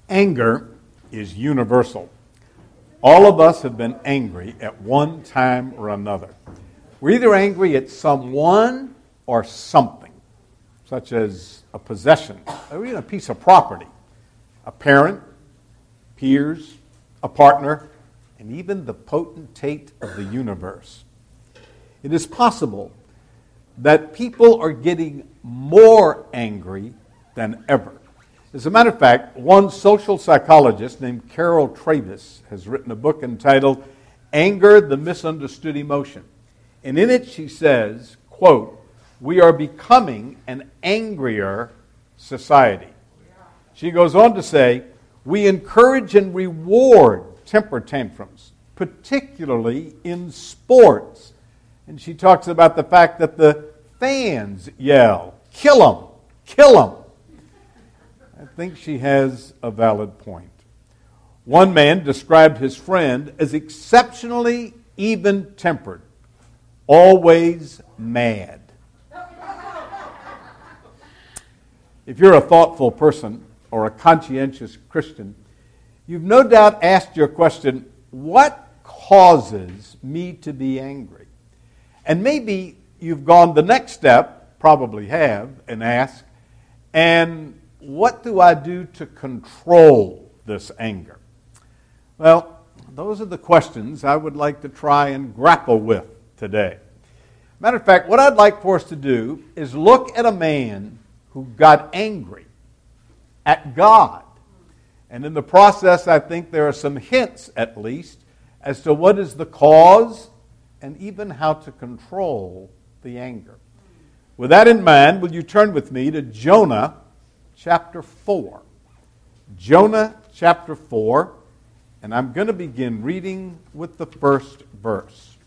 Anger is universal. All of us have been angry at one time or another. We're either angry at someone or something, such as a possession or even a piece of property, a parent, peers, a partner, and even the potentate of the universe. It is possible that people are getting more angry than ever. As a matter of fact, one social psychologist named Carol Travis has written a book entitled Anger, the Misunderstood Emotion. And in it she says, quote, "We are becoming an angrier society." She goes on to say, "We encourage and reward temper tantrums, particularly in sports." And she talks about the fact that the fans yell, "Kill 'em, kill 'em." I think she has a valid point. One man described his friend as exceptionally even-tempered, always mad. If you're a thoughtful person or a conscientious Christian, you've no doubt asked your question, what causes me to be angry? And maybe you've gone the next step, probably have, and asked, and what do I do to control this anger? Well, those are the questions I would like to try and grapple with today. Matter of fact, what I'd like for us to do is look at a man who got angry at God. And in the process, I think there are some hints, at least, as to what is the cause and even how to control the anger. With that in mind, will you turn with me to Jonah chapter 4. Jonah chapter 4, and I'm going to begin reading with the first verse.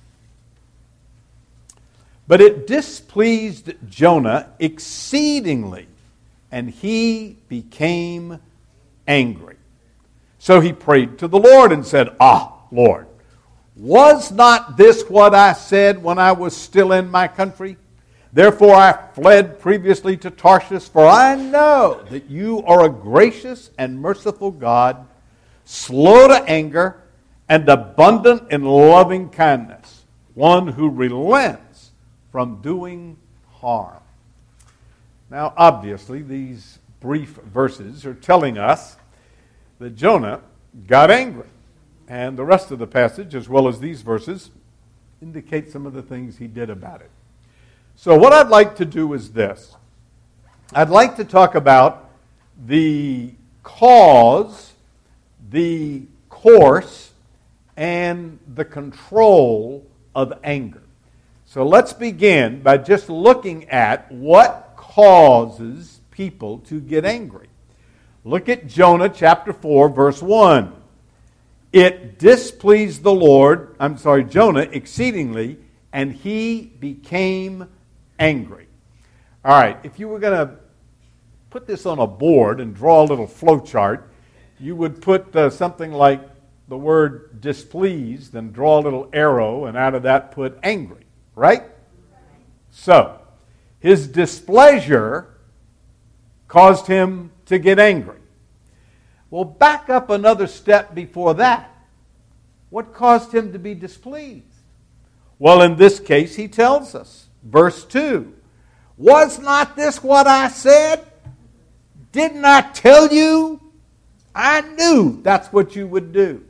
"But it displeased Jonah exceedingly, and he became angry. So he prayed to the Lord and said, 'Ah, Lord, was not this what I said when I was still in my country? Therefore I fled previously to Tarshish, for I know that you are a gracious and merciful God, slow to anger and abundant in loving kindness, one who relents from doing harm.'" Now, obviously, these brief verses are telling us that Jonah got angry. And the rest of the passage, as well as these verses, indicate some of the things he did about it. So what I'd like to do is this. I'd like to talk about the cause, the course, and the control of anger. So let's begin by just looking at what causes people to get angry. Look at Jonah chapter 4, verse 1. "It displeased Jonah exceedingly, and he became angry." All right, if you were going to put this on a board and draw a little flow chart, you would put something like the word displeased and draw a little arrow, and out of that put angry, right? So, his displeasure caused him to get angry. Well, back up another step before that. What caused him to be displeased? Well, in this case, he tells us. Verse 2. "Was not this what I said? Didn't I tell you? I knew that's what you would do."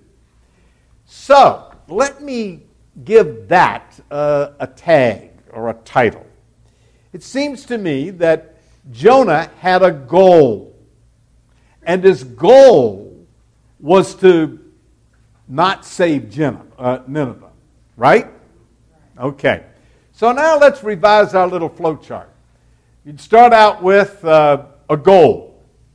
So, let me give that a tag or a title. It seems to me that Jonah had a goal. And his goal was to not save Nineveh, right? Okay. So now let's revise our little flow chart. You'd start out with a goal.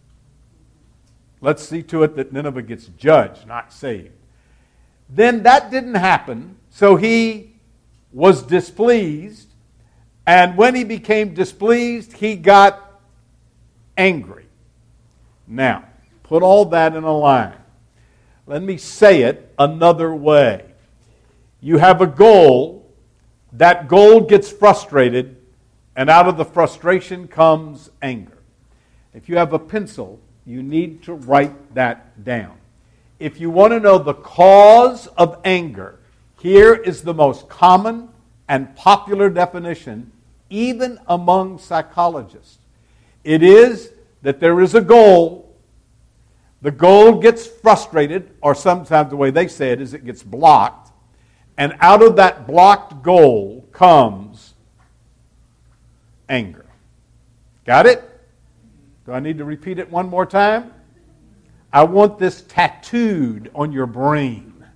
Let's see to it that Nineveh gets judged, not saved. Then that didn't happen, so he was displeased. And when he became displeased, he got angry. Now, put all that in a line. Let me say it another way. You have a goal, that goal gets frustrated, and out of the frustration comes anger. If you have a pencil You need to write that down. If you want to know the cause of anger, here is the most common and popular definition, even among psychologists. It is that there is a goal. The goal gets frustrated, or sometimes the way they say it is it gets blocked. And out of that blocked goal comes anger. Got it? Do I need to repeat it one more time? I want this tattooed on your brain.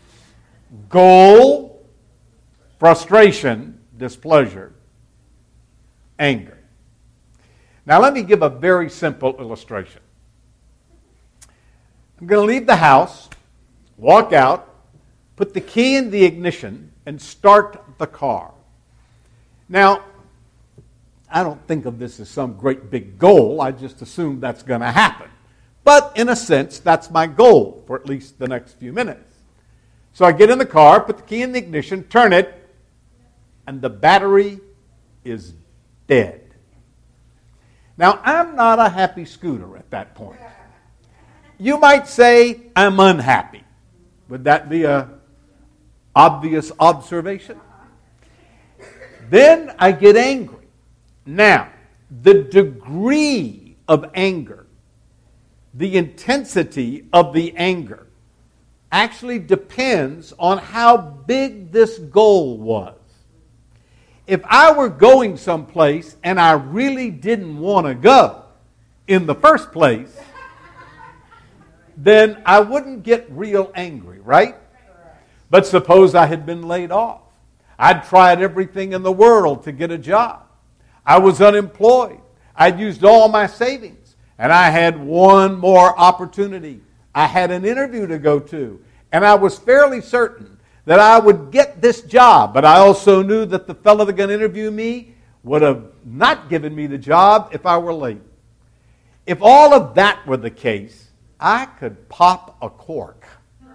Goal, frustration, displeasure, anger. Now let me give a very simple illustration. I'm going to leave the house, walk out, put the key in the ignition, and start the car. Now, I don't think of this as some great big goal. I just assume that's going to happen. But in a sense, that's my goal for at least the next few minutes. So I get in the car, put the key in the ignition, turn it, and the battery is dead. Now, I'm not a happy scooter at that point. You might say I'm unhappy. Would that be an obvious observation? Then I get angry. Now, the degree of anger, the intensity of the anger, actually depends on how big this goal was. If I were going someplace and I really didn't want to go in the first place, then I wouldn't get real angry, right? But suppose I had been laid off. I'd tried everything in the world to get a job. I was unemployed. I'd used all my savings. And I had one more opportunity. I had an interview to go to. And I was fairly certain that I would get this job. But I also knew that the fellow that was going to interview me would have not given me the job if I were late. If all of that were the case, I could pop a cork.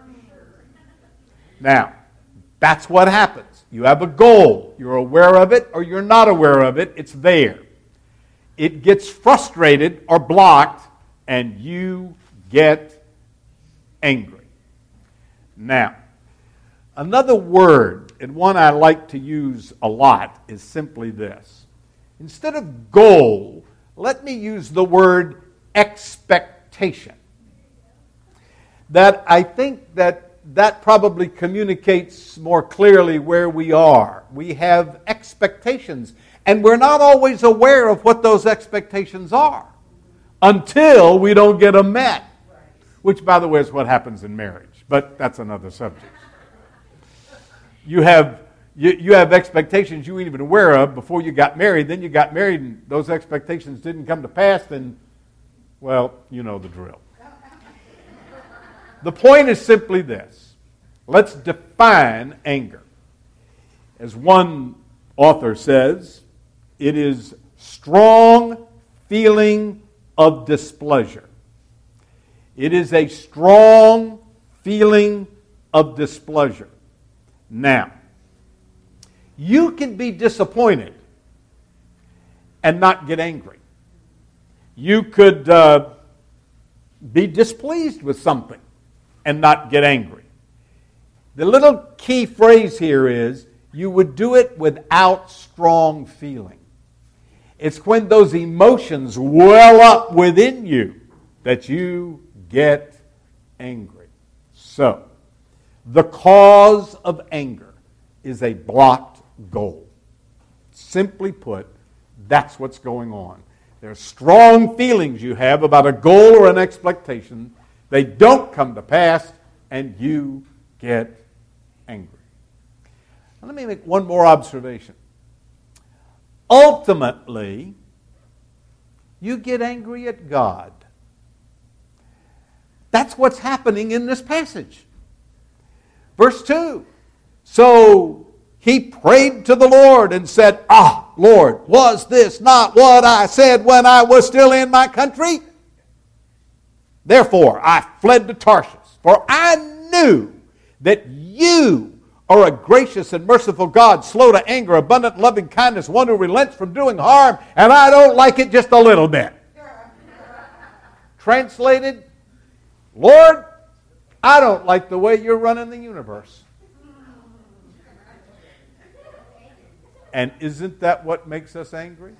Now, that's what happens. You have a goal. You're aware of it or you're not aware of it. It's there. It gets frustrated or blocked and you get angry. Now, another word, and one I like to use a lot, is simply this. Instead of goal, let me use the word expectation. That I think that probably communicates more clearly where we are. We have expectations, and we're not always aware of what those expectations are until we don't get them met, which, by the way, is what happens in marriage, but that's another subject. You have expectations you weren't even aware of before you got married, then you got married and those expectations didn't come to pass, then, well, you know the drill. The point is simply this. Let's define anger. As one author says, it is strong feeling of displeasure. It is a strong feeling of displeasure. Now, you can be disappointed and not get angry. You could be displeased with something and not get angry. The little key phrase here is, you would do it without strong feeling. It's when those emotions well up within you that you get angry. So, the cause of anger is a blocked goal. Simply put, that's what's going on. There are strong feelings you have about a goal or an expectation. They don't come to pass, and you get angry. Now, let me make one more observation. Ultimately, you get angry at God. That's what's happening in this passage. Verse 2. So he prayed to the Lord and said, Lord, was this not what I said when I was still in my country? Therefore, I fled to Tarshish, for I knew that you are a gracious and merciful God, slow to anger, abundant in loving kindness, one who relents from doing harm, and I don't like it just a little bit. Translated, Lord, I don't like the way you're running the universe. And isn't that what makes us angry?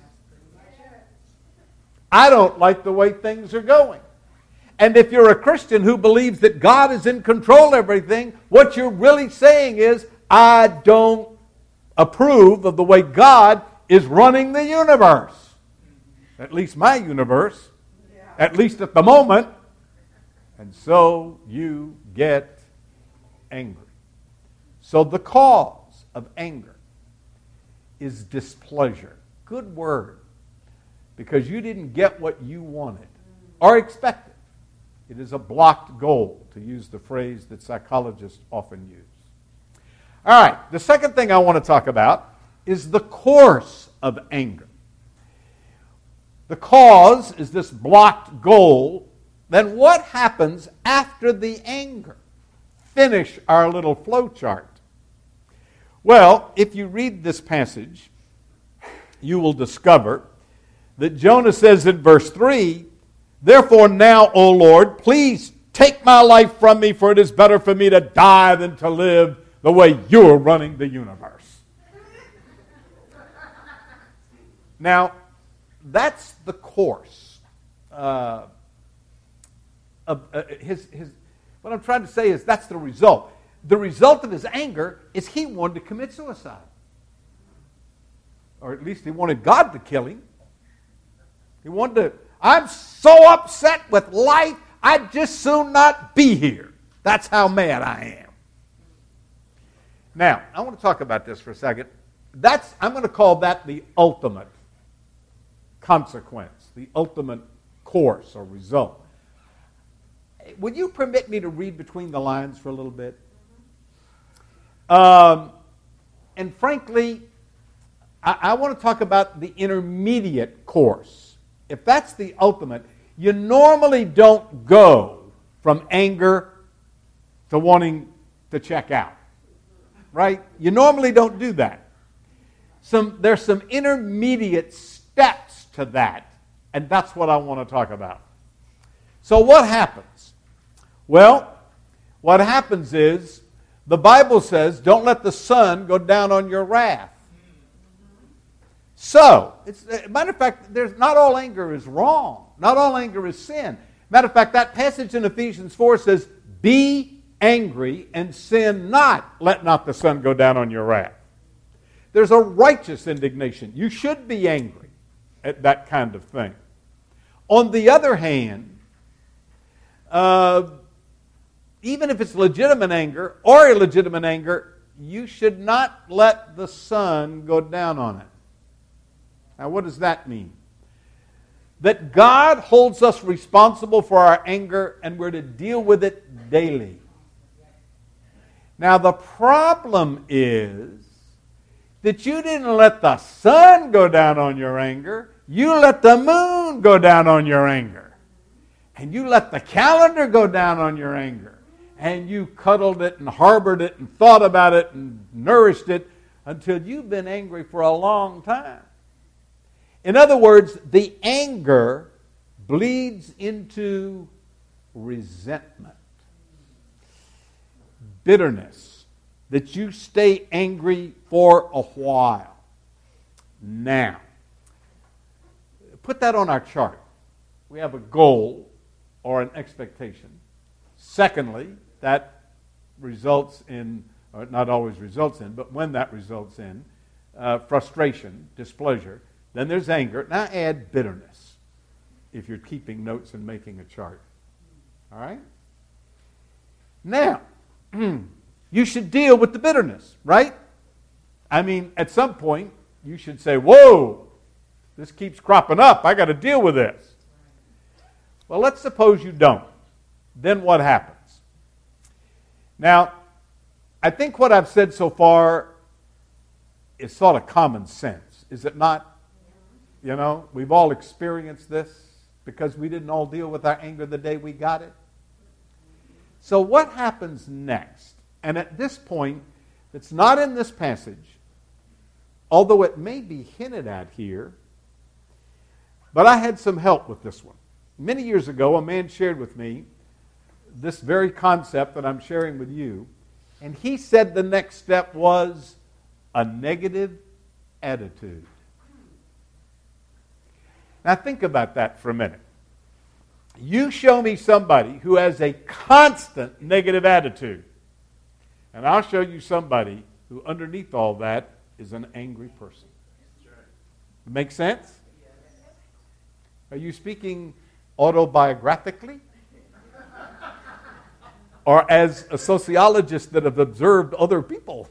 I don't like the way things are going. And if you're a Christian who believes that God is in control of everything, what you're really saying is, I don't approve of the way God is running the universe. At least my universe. At least at the moment. And so you get angry. So the cause of anger is displeasure. Good word. Because you didn't get what you wanted or expected. It is a blocked goal, to use the phrase that psychologists often use. All right, the second thing I want to talk about is the course of anger. The cause is this blocked goal. Then what happens after the anger? Finish our little flow chart. Well, if you read this passage, you will discover that Jonah says in verse 3, therefore now, O Lord, please take my life from me, for it is better for me to die than to live the way you're running the universe. Now, that's the course of his. What I'm trying to say is that's the result. The result of his anger is he wanted to commit suicide. Or at least he wanted God to kill him. He wanted to, I'm so upset with life, I'd just soon not be here. That's how mad I am. Now, I want to talk about this for a second. I'm going to call that the ultimate consequence, the ultimate course or result. Would you permit me to read between the lines for a little bit? And frankly, I want to talk about the intermediate course. If that's the ultimate, you normally don't go from anger to wanting to check out. Right? You normally don't do that. There's some intermediate steps to that, and that's what I want to talk about. So what happens? Well, what happens is, the Bible says, don't let the sun go down on your wrath. So, matter of fact, not all anger is wrong. Not all anger is sin. Matter of fact, that passage in Ephesians 4 says, be angry and sin not. Let not the sun go down on your wrath. There's a righteous indignation. You should be angry at that kind of thing. On the other hand, even if it's legitimate anger or illegitimate anger, you should not let the sun go down on it. Now, what does that mean? That God holds us responsible for our anger and we're to deal with it daily. Now, the problem is that you didn't let the sun go down on your anger. You let the moon go down on your anger. And you let the calendar go down on your anger. And you cuddled it and harbored it and thought about it and nourished it until you've been angry for a long time. In other words, the anger bleeds into resentment, bitterness, that you stay angry for a while. Now, put that on our chart. We have a goal or an expectation. Secondly, that results in, or not always results in, but when that results in, frustration, displeasure. Then there's anger. Now add bitterness if you're keeping notes and making a chart. All right? Now, you should deal with the bitterness, right? I mean, at some point, you should say, whoa, this keeps cropping up. I got to deal with this. Well, let's suppose you don't. Then what happens? Now, I think what I've said so far is sort of common sense. Is it not? You know, we've all experienced this because we didn't all deal with our anger the day we got it. So what happens next? And at this point, it's not in this passage, although it may be hinted at here, but I had some help with this one. Many years ago, a man shared with me this very concept that I'm sharing with you, and he said the next step was a negative attitude. Now think about that for a minute. You show me somebody who has a constant negative attitude, and I'll show you somebody who underneath all that is an angry person. Make sense? Are you speaking autobiographically? Or as a sociologist that have observed other people?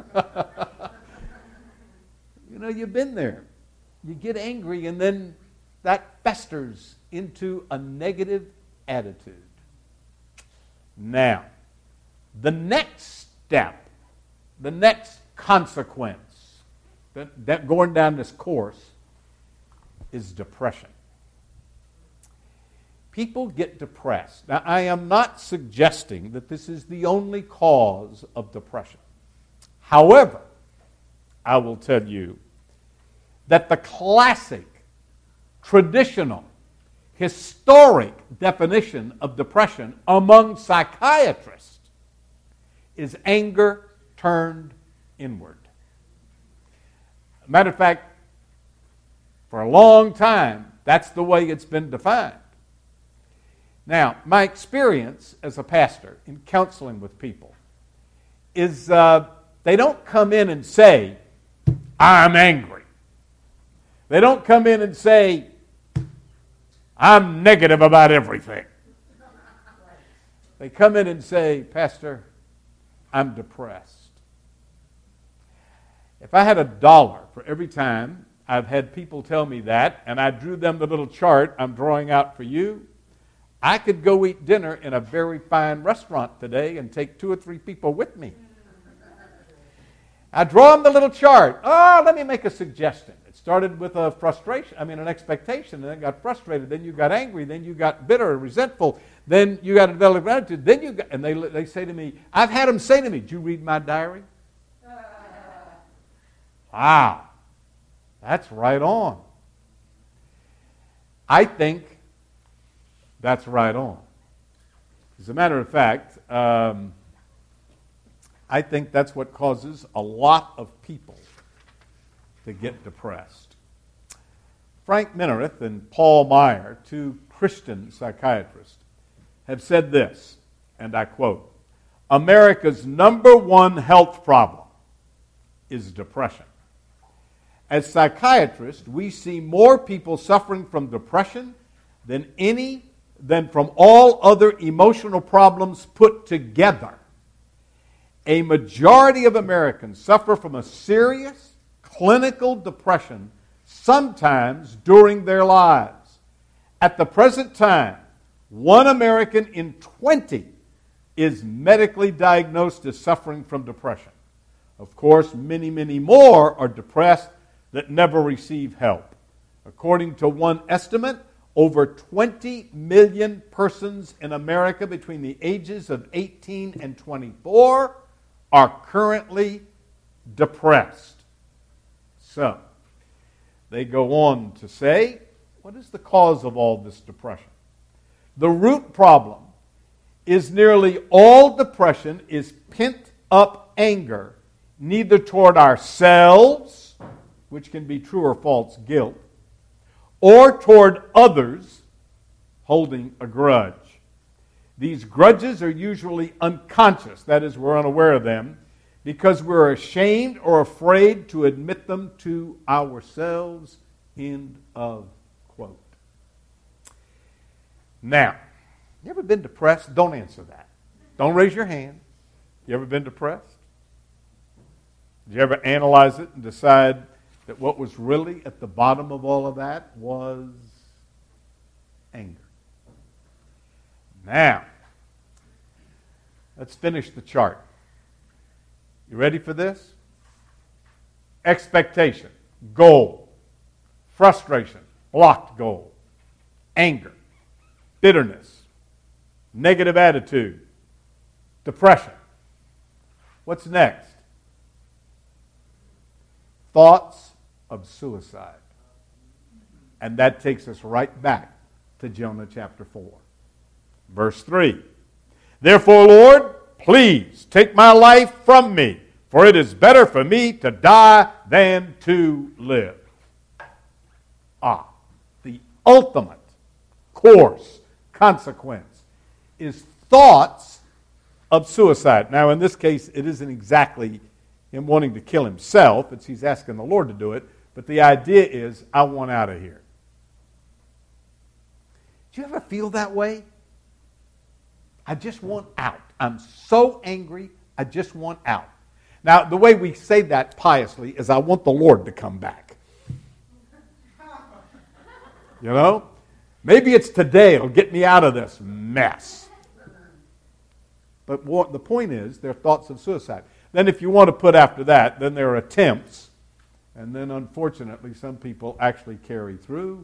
You've been there. You get angry and then that festers into a negative attitude. Now, the next step, the next consequence, that going down this course is depression. People get depressed. Now, I am not suggesting that this is the only cause of depression. However, I will tell you that the classic, traditional, historic definition of depression among psychiatrists is anger turned inward. Matter of fact, for a long time, that's the way it's been defined. Now, my experience as a pastor in counseling with people is they don't come in and say, I'm angry. They don't come in and say, I'm negative about everything. They come in and say, Pastor, I'm depressed. If I had $1 for every time I've had people tell me that, and I drew them the little chart I'm drawing out for you, I could go eat dinner in a very fine restaurant today and take 2 or 3 people with me. I draw them the little chart. Oh, let me make a suggestion. It started with an expectation, and then got frustrated, then you got angry, then you got bitter, resentful, then you got a developed attitude, then you got, and they say to me, I've had them say to me, did you read my diary? Wow, that's right on. I think that's right on. As a matter of fact, I think that's what causes a lot of people to get depressed. Frank Minirth and Paul Meyer, 2 Christian psychiatrists, have said this, and I quote, America's #1 health problem is depression. As psychiatrists, we see more people suffering from depression than from all other emotional problems put together. A majority of Americans suffer from a serious clinical depression sometimes during their lives. At the present time, 1 American in 20 is medically diagnosed as suffering from depression. Of course, many, many more are depressed that never receive help. According to one estimate, over 20 million persons in America between the ages of 18 and 24 are currently depressed. So, they go on to say, what is the cause of all this depression? The root problem is nearly all depression is pent-up anger, neither toward ourselves, which can be true or false guilt, or toward others, holding a grudge. These grudges are usually unconscious, that is, we're unaware of them, because we're ashamed or afraid to admit them to ourselves. End of quote. Now, you ever been depressed? Don't answer that. Don't raise your hand. You ever been depressed? Did you ever analyze it and decide that what was really at the bottom of all of that was anger? Now, let's finish the chart. You ready for this? Expectation, goal, frustration, blocked goal, anger, bitterness, negative attitude, depression. What's next? Thoughts of suicide. And that takes us right back to Jonah chapter 4. Verse 3. Therefore, Lord, please take my life from me, for it is better for me to die than to live. The ultimate course, consequence, is thoughts of suicide. Now, in this case, it isn't exactly him wanting to kill himself. It's he's asking the Lord to do it. But the idea is, I want out of here. Do you ever feel that way? I just want out. I'm so angry, I just want out. Now, the way we say that piously is, I want the Lord to come back. You know? Maybe it's today it'll get me out of this mess. But the point is, they're thoughts of suicide. Then if you want to put after that, then there are attempts. And then unfortunately, some people actually carry through.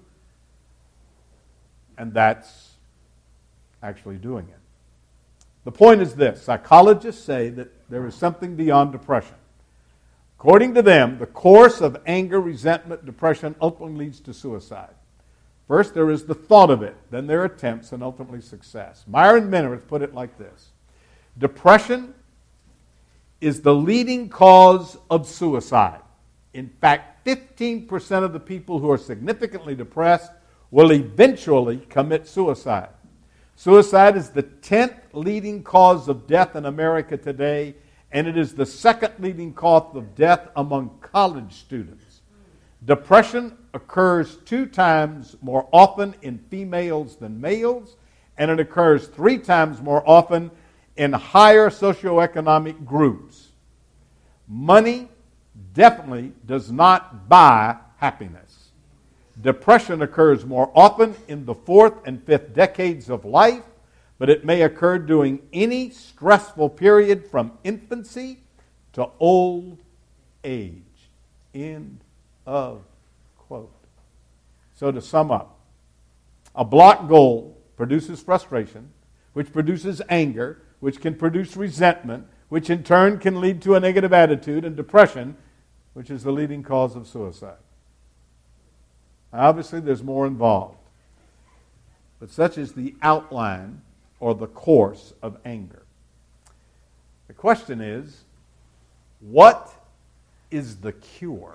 And that's actually doing it. The point is this. Psychologists say that there is something beyond depression. According to them, the course of anger, resentment, depression ultimately leads to suicide. First, there is the thought of it. Then there are attempts and ultimately success. Myron Minner put it like this. Depression is the leading cause of suicide. In fact, 15% of the people who are significantly depressed will eventually commit suicide. Suicide is the 10th leading cause of death in America today, and it is the second leading cause of death among college students. Depression occurs 2 times more often in females than males, and it occurs 3 times more often in higher socioeconomic groups. Money definitely does not buy happiness. Depression occurs more often in the 4th and 5th decades of life, but it may occur during any stressful period from infancy to old age. End of quote. So to sum up, a blocked goal produces frustration, which produces anger, which can produce resentment, which in turn can lead to a negative attitude, and depression, which is the leading cause of suicide. Obviously, there's more involved. But such is the outline or the course of anger. The question is, what is the cure?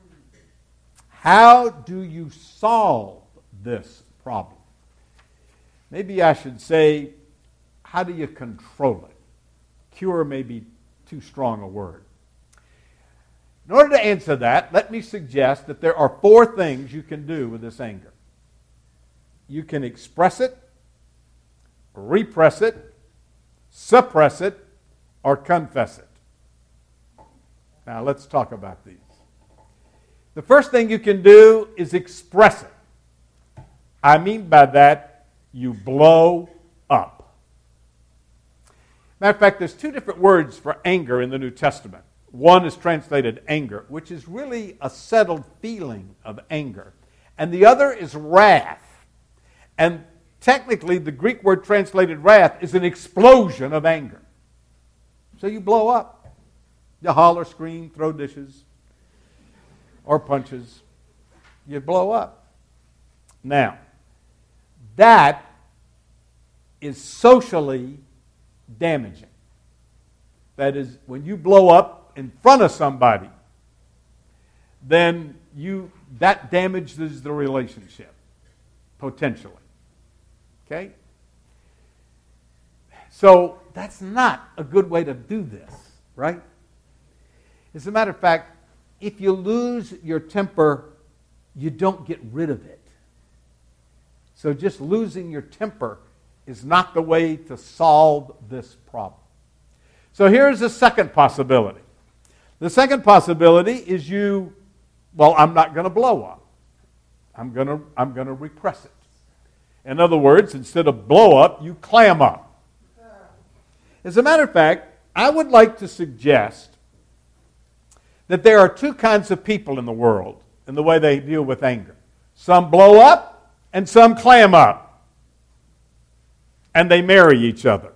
How do you solve this problem? Maybe I should say, how do you control it? Cure may be too strong a word. In order to answer that, let me suggest that there are 4 things you can do with this anger. You can express it, repress it, suppress it, or confess it. Now let's talk about these. The first thing you can do is express it. I mean by that, you blow up. Matter of fact, there's 2 different words for anger in the New Testament. One is translated anger, which is really a settled feeling of anger. And the other is wrath. And technically, the Greek word translated wrath is an explosion of anger. So you blow up. You holler, scream, throw dishes, or punches. You blow up. Now, that is socially damaging. That is, when you blow up in front of somebody, then that damages the relationship, potentially. Okay? So that's not a good way to do this, right? As a matter of fact, if you lose your temper, you don't get rid of it. So just losing your temper is not the way to solve this problem. So here's the second possibility. The second possibility is I'm not going to blow up. I'm going to repress it. In other words, instead of blow up, you clam up. As a matter of fact, I would like to suggest that there are 2 kinds of people in the world in the way they deal with anger. Some blow up and some clam up. And they marry each other.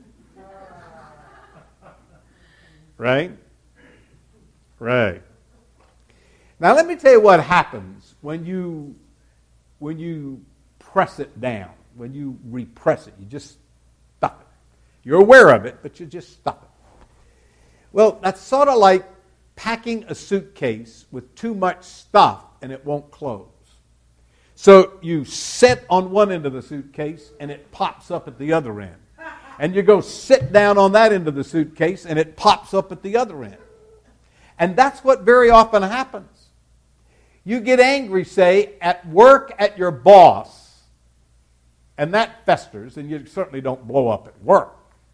Right? Right. Now let me tell you what happens when you press it down, when you repress it, you just stuff it. You're aware of it, but you just stuff it. Well, that's sort of like packing a suitcase with too much stuff and it won't close. So you sit on one end of the suitcase and it pops up at the other end. And you go sit down on that end of the suitcase and it pops up at the other end. And that's what very often happens. You get angry, say, at work at your boss, and that festers, and you certainly don't blow up at work.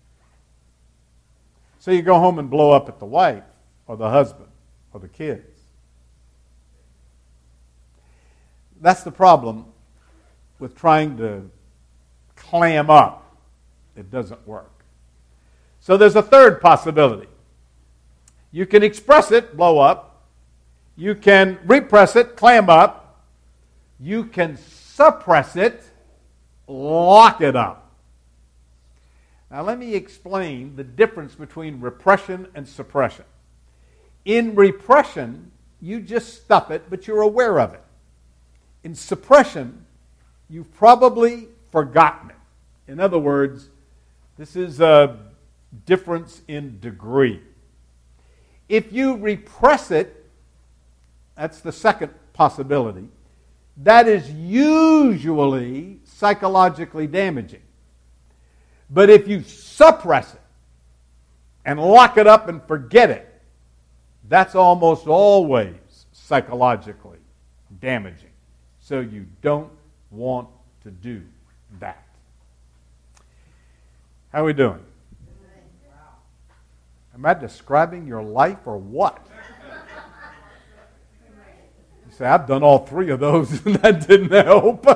So you go home and blow up at the wife or the husband or the kids. That's the problem with trying to clam up. It doesn't work. So there's a third possibility. You can express it, blow up. You can repress it, clam up. You can suppress it, lock it up. Now let me explain the difference between repression and suppression. In repression, you just stuff it, but you're aware of it. In suppression, you've probably forgotten it. In other words, this is a difference in degree. If you repress it, that's the second possibility, that is usually psychologically damaging. But if you suppress it and lock it up and forget it, that's almost always psychologically damaging. So you don't want to do that. How are we doing? Am I describing your life or what? You say, I've done all three of those and that didn't help.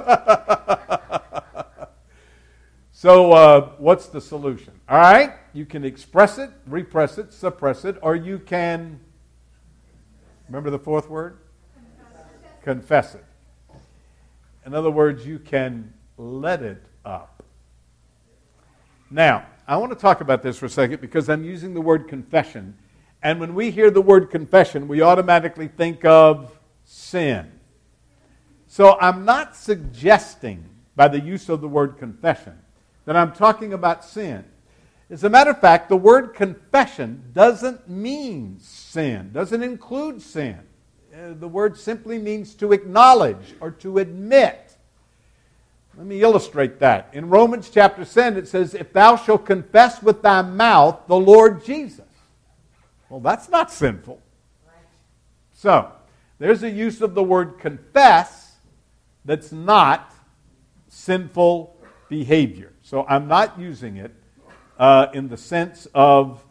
So what's the solution? All right, you can express it, repress it, suppress it, or you can, remember the fourth word? Confess it. In other words, you can let it up. Now, I want to talk about this for a second because I'm using the word confession. And when we hear the word confession, we automatically think of sin. So I'm not suggesting by the use of the word confession that I'm talking about sin. As a matter of fact, the word confession doesn't mean sin, doesn't include sin. The word simply means to acknowledge or to admit. Let me illustrate that. In Romans chapter 10, it says, if thou shalt confess with thy mouth the Lord Jesus. Well, that's not sinful. So, there's a use of the word confess that's not sinful behavior. So I'm not using it in the sense of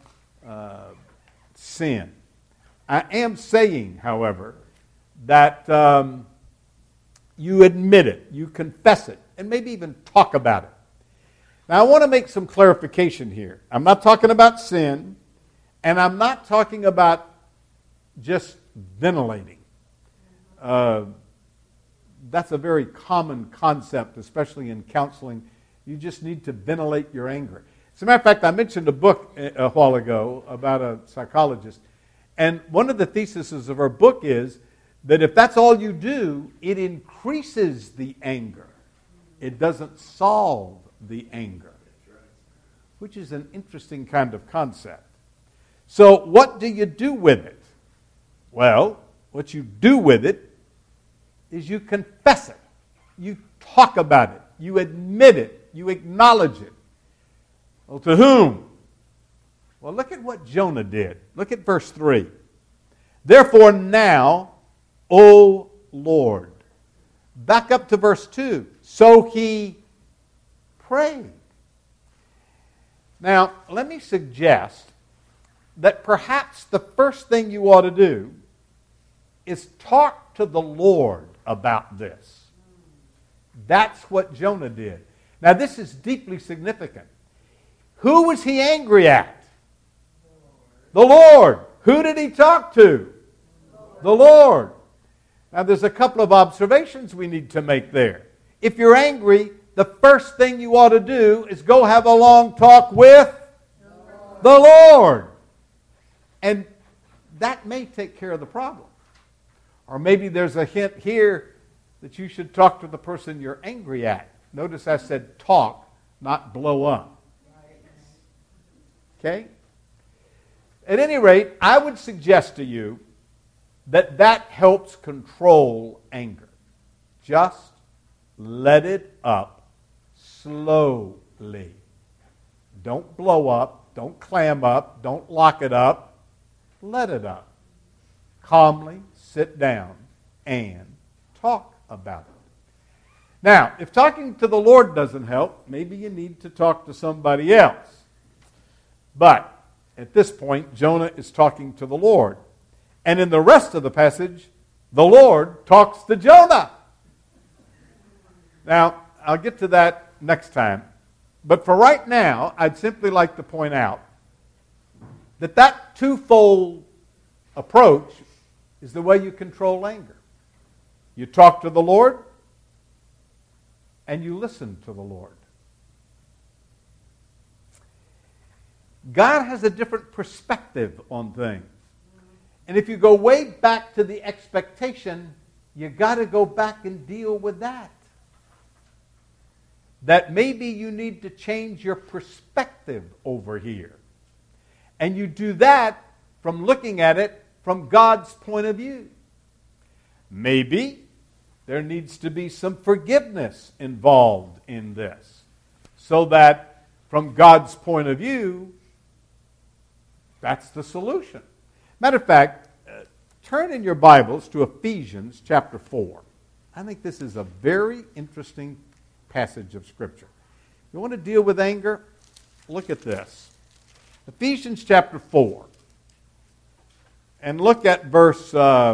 sin. I am saying, however, that you admit it, you confess it, and maybe even talk about it. Now I want to make some clarification here. I'm not talking about sin, and I'm not talking about just ventilating. That's a very common concept, especially in counseling. You just need to ventilate your anger. As a matter of fact, I mentioned a book a while ago about a psychologist, and one of the theses of her book is that if that's all you do, it increases the anger. It doesn't solve the anger, which is an interesting kind of concept. So what do you do with it? Well, what you do with it is you confess it. You talk about it. You admit it. You acknowledge it. Well, to whom? Well, look at what Jonah did. Look at verse 3. Therefore now, O Lord. Back up to verse 2. So he prayed. Now, let me suggest that perhaps the first thing you ought to do is talk to the Lord about this. That's what Jonah did. Now, this is deeply significant. Who was he angry at? The Lord. Who did he talk to? The Lord. Now, there's a couple of observations we need to make there. If you're angry, the first thing you ought to do is go have a long talk with the Lord. And that may take care of the problem. Or maybe there's a hint here that you should talk to the person you're angry at. Notice I said talk, not blow up. Okay? At any rate, I would suggest to you that helps control anger. Just let it up slowly. Don't blow up. Don't clam up. Don't lock it up. Let it up. Calmly sit down and talk about it. Now, if talking to the Lord doesn't help, maybe you need to talk to somebody else. But at this point, Jonah is talking to the Lord. And in the rest of the passage, the Lord talks to Jonah. Now, I'll get to that next time. But for right now, I'd simply like to point out that twofold approach is the way you control anger. You talk to the Lord, and you listen to the Lord. God has a different perspective on things. And if you go way back to the expectation, you got to go back and deal with that. That maybe you need to change your perspective over here. And you do that from looking at it from God's point of view. Maybe there needs to be some forgiveness involved in this, so that from God's point of view, that's the solution. Matter of fact, turn in your Bibles to Ephesians chapter 4. I think this is a very interesting passage of Scripture. You want to deal with anger? Look at this. Ephesians chapter 4. And look at verse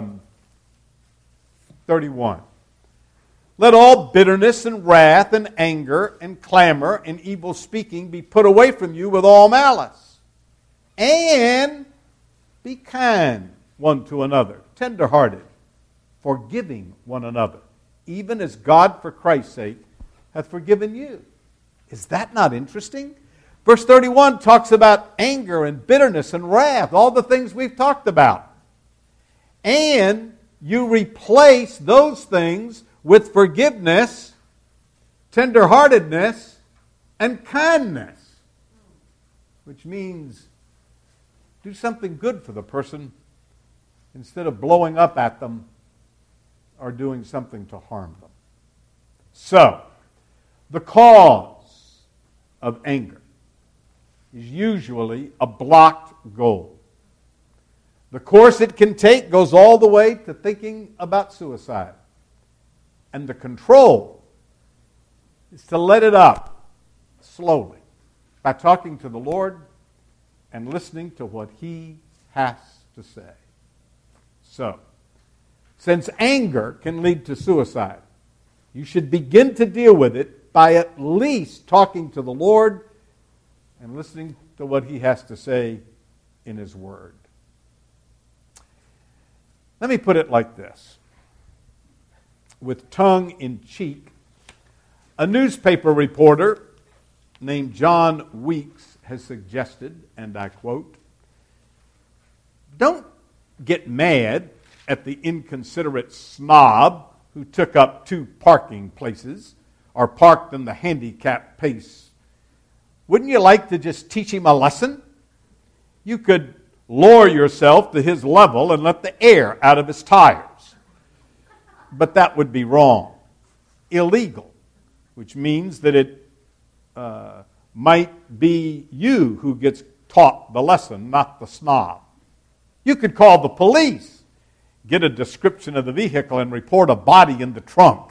31. Let all bitterness and wrath and anger and clamor and evil speaking be put away from you with all malice. And be kind one to another, tender-hearted, forgiving one another, even as God for Christ's sake hath forgiven you. Is that not interesting? Verse 31 talks about anger and bitterness and wrath, all the things we've talked about. And you replace those things with forgiveness, tenderheartedness, and kindness, which means do something good for the person instead of blowing up at them or doing something to harm them. So, the cause of anger is usually a blocked goal. The course it can take goes all the way to thinking about suicide. And the control is to let it up slowly by talking to the Lord and listening to what He has to say. So, since anger can lead to suicide, you should begin to deal with it by at least talking to the Lord and listening to what He has to say in His Word. Let me put it like this. With tongue in cheek, a newspaper reporter named John Weeks has suggested, and I quote, "Don't get mad at the inconsiderate snob who took up 2 parking places or parked in the handicap pace. Wouldn't you like to just teach him a lesson? You could lower yourself to his level and let the air out of his tires. But that would be wrong. Illegal, which means that it might be you who gets taught the lesson, not the snob. You could call the police, get a description of the vehicle, and report a body in the trunk.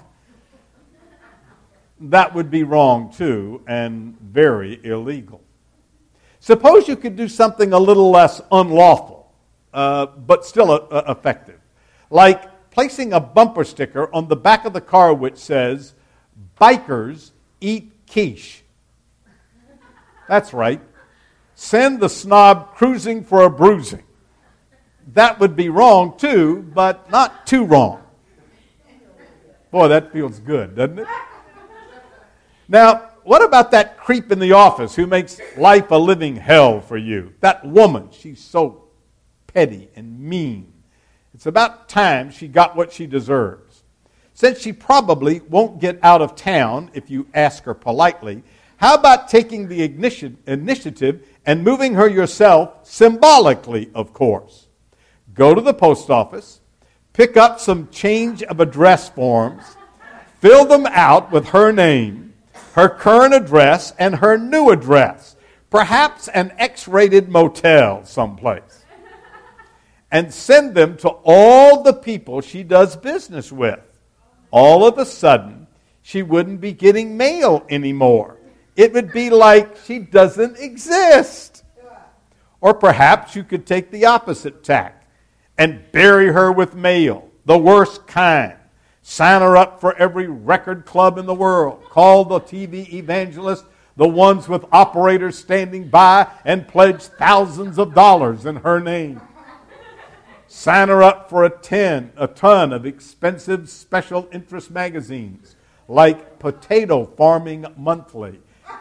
That would be wrong too, and very illegal. Suppose you could do something a little less unlawful, but still effective, like placing a bumper sticker on the back of the car which says, "Bikers eat quiche." That's right. Send the snob cruising for a bruising. That would be wrong too, but not too wrong. Boy, that feels good, doesn't it? Now, what about that creep in the office who makes life a living hell for you? That woman, she's so petty and mean. It's about time she got what she deserves. since she probably won't get out of town if you ask her politely, how about taking the initiative and moving her yourself, symbolically, of course? Go to the post office, pick up some change of address forms, fill them out with her name, her current address, and her new address, perhaps an X-rated motel someplace, and send them to all the people she does business with. All of a sudden, she wouldn't be getting mail anymore. It would be like she doesn't exist. Or perhaps you could take the opposite tack and bury her with mail, the worst kind. Sign her up for every record club in the world. Call the TV evangelists, the ones with operators standing by, and pledge thousands of dollars in her name. Sign her up for a ton of expensive special interest magazines like Potato Farming Monthly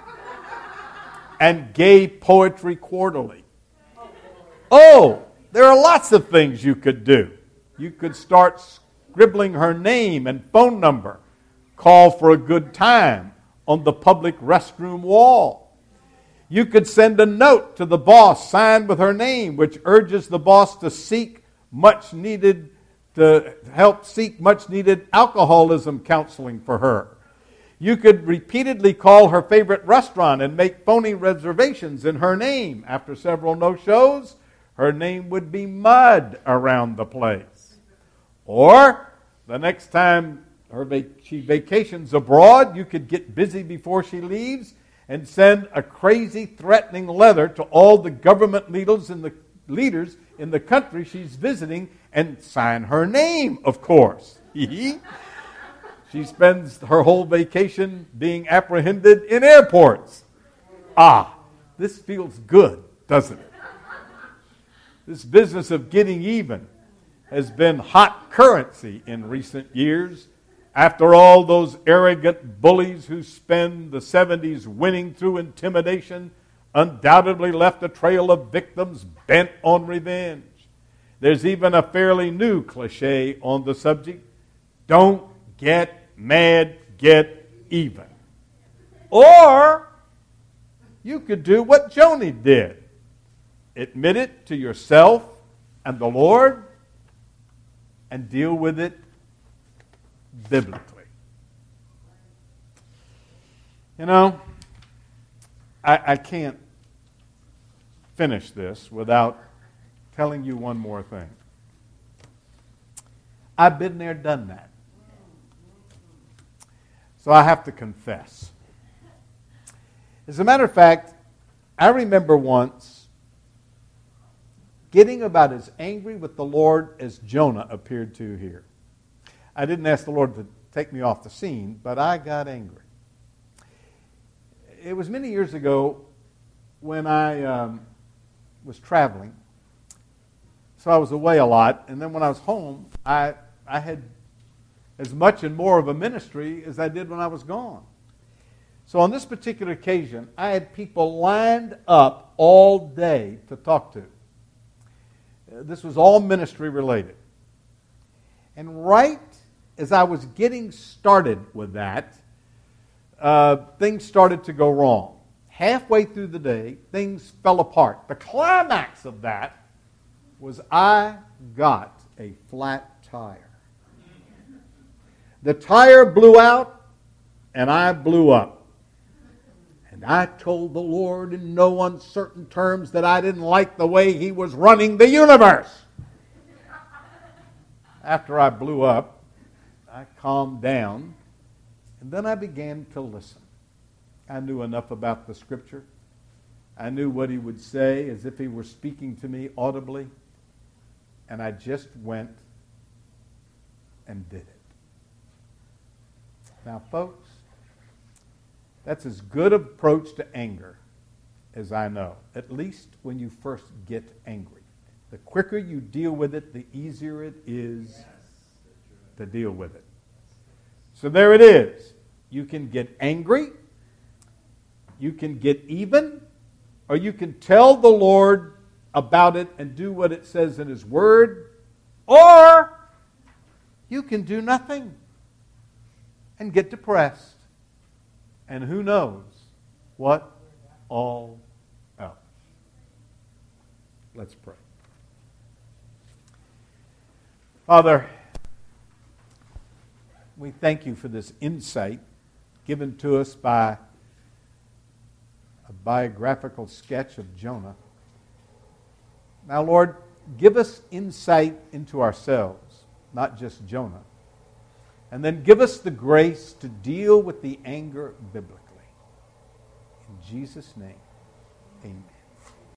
and Gay Poetry Quarterly. Oh, there are lots of things you could do. You could start scribbling her name and phone number, call for a good time on the public restroom wall. You could send a note to the boss signed with her name, which urges the boss to help seek much needed alcoholism counseling for her. You could repeatedly call her favorite restaurant and make phony reservations in her name. After several no-shows, her name would be mud around the place. Or the next time she vacations abroad, you could get busy before she leaves and send a crazy threatening letter to all the government leaders in the country she's visiting and sign her name, of course. She spends her whole vacation being apprehended in airports. This feels good, doesn't it? This business of getting even has been hot currency in recent years. After all, those arrogant bullies who spend the 70s winning through intimidation undoubtedly left a trail of victims bent on revenge. There's even a fairly new cliche on the subject: don't get mad, get even. Or you could do what Joni did. Admit it to yourself and the Lord and deal with it biblically. You know, I can't finish this without telling you one more thing. I've been there, done that. So I have to confess. As a matter of fact, I remember once getting about as angry with the Lord as Jonah appeared to here. I didn't ask the Lord to take me off the scene, but I got angry. It was many years ago when I was traveling. So I was away a lot, and then when I was home, I had as much and more of a ministry as I did when I was gone. So on this particular occasion, I had people lined up all day to talk to. This was all ministry related. And right as I was getting started with that, things started to go wrong. Halfway through the day, things fell apart. The climax of that was I got a flat tire. The tire blew out, and I blew up. And I told the Lord in no uncertain terms that I didn't like the way He was running the universe. After I blew up, I calmed down, and then I began to listen. I knew enough about the Scripture. I knew what He would say as if He were speaking to me audibly. And I just went and did it. Now, folks, that's as good an approach to anger as I know, at least when you first get angry. The quicker you deal with it, the easier it is to deal with it. So there it is. You can get angry, you can get even, or you can tell the Lord about it and do what it says in His Word, or you can do nothing. and get depressed. And who knows what all else. Let's pray. Father, we thank you for this insight given to us by a biographical sketch of Jonah. Now, Lord, give us insight into ourselves, not just Jonah. And then give us the grace to deal with the anger biblically. In Jesus' name, amen.